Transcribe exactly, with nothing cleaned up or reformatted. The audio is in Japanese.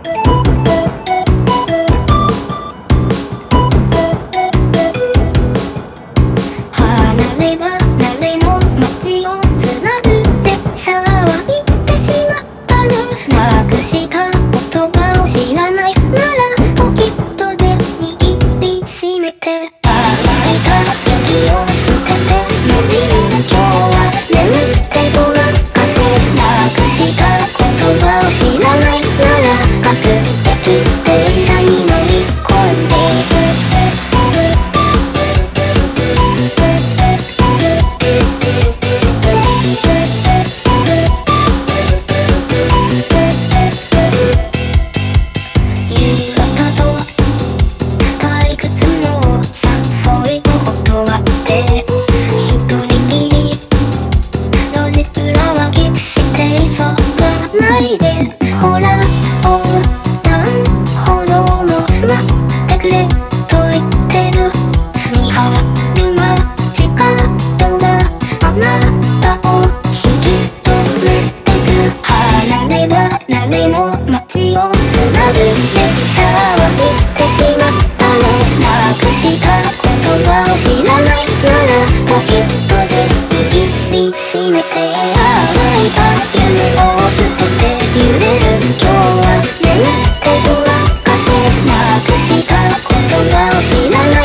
離れ離れの街をつなぐ列車は行ってしまったね。なくした言葉を知らないならポケットで握りしめて、乾いた息を捨てて伸びる今日は眠ってごまかせ。なくした言葉を知らないなら各駅電車に乗り込んでいく。ほら横断歩道も待ってくれと言ってる。見張る街角があなたを引き止めてく。離れ離れの街をつなぐ列車は行ってしまったね。なくした言葉を知らないならポケットで握りしめて、乾いた夢を捨てて揺れる今日は眠ってごまかせ。なくした言葉を知らない